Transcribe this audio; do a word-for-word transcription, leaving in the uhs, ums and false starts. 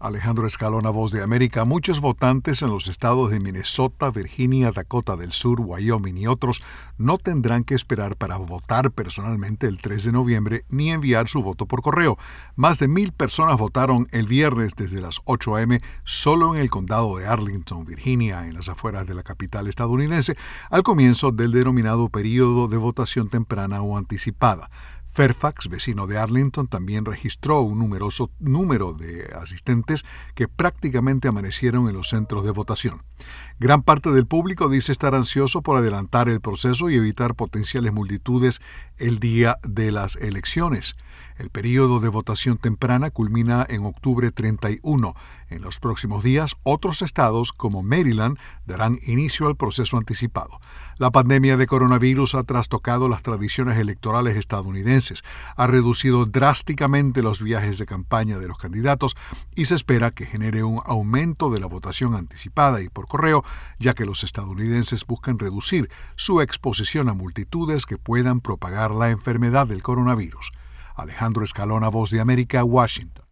Alejandro Escalona, Voz de América. Muchos votantes en los estados de Minnesota, Virginia, Dakota del Sur, Wyoming y otros no tendrán que esperar para votar personalmente el tres de noviembre ni enviar su voto por correo. Más de mil personas votaron el viernes desde las ocho a eme solo en el condado de Arlington, Virginia, en las afueras de la capital estadounidense, al comienzo del denominado período de votación temprana o anticipada. Fairfax, vecino de Arlington, también registró un numeroso número de asistentes que prácticamente amanecieron en los centros de votación. Gran parte del público dice estar ansioso por adelantar el proceso y evitar potenciales multitudes el día de las elecciones. El período de votación temprana culmina en octubre treinta y uno. En los próximos días, otros estados como Maryland darán inicio al proceso anticipado. La pandemia de coronavirus ha trastocado las tradiciones electorales estadounidenses, ha reducido drásticamente los viajes de campaña de los candidatos y se espera que genere un aumento de la votación anticipada y por correo, ya que los estadounidenses buscan reducir su exposición a multitudes que puedan propagar la enfermedad del coronavirus. Alejandro Escalona, Voz de América, Washington.